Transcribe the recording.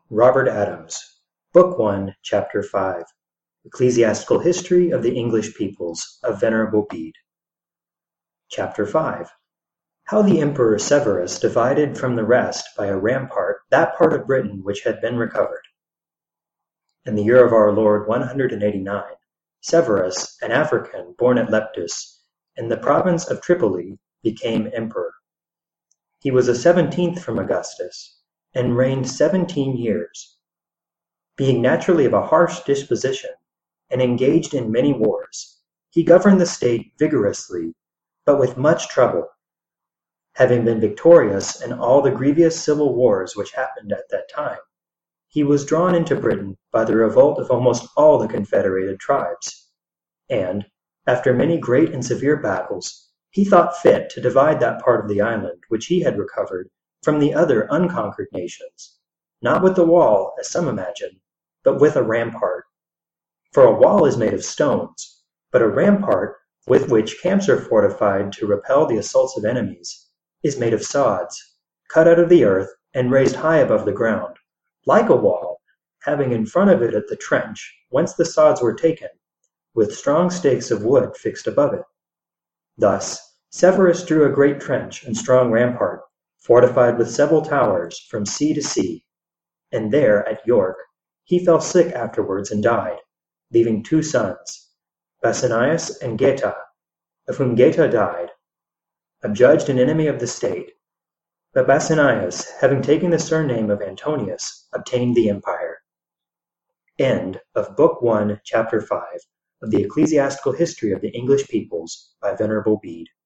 Robert Adams, Book 1, Chapter 5, Ecclesiastical History of the English Peoples of Venerable Bede. Chapter 5. How the Emperor Severus divided from the rest by a rampart that part of Britain which had been recovered. In the year of our Lord 189, Severus, an African born at Leptis, in the province of Tripoli, became emperor. He was the 17th from Augustus, and reigned 17 years. Being naturally of a harsh disposition, and engaged in many wars, he governed the state vigorously, but with much trouble. Having been victorious in all the grievous civil wars which happened at that time, he was drawn into Britain by the revolt of almost all the confederated tribes, and, after many great and severe battles, he thought fit to divide that part of the island which he had recovered from the other unconquered nations, not with a wall, as some imagine, but with a rampart. For a wall is made of stones, but a rampart, with which camps are fortified to repel the assaults of enemies, is made of sods, cut out of the earth and raised high above the ground, like a wall, having in front of it the trench whence the sods were taken, with strong stakes of wood fixed above it. Thus Severus drew a great trench and strong rampart, fortified with several towers from sea to sea, and there at York he fell sick afterwards and died, leaving 2 sons, Basanius and Geta, of whom Geta died, adjudged an enemy of the state, but Basanius, having taken the surname of Antonius, obtained the empire. End of Book 1, Chapter 5 of the Ecclesiastical History of the English Peoples by Venerable Bede.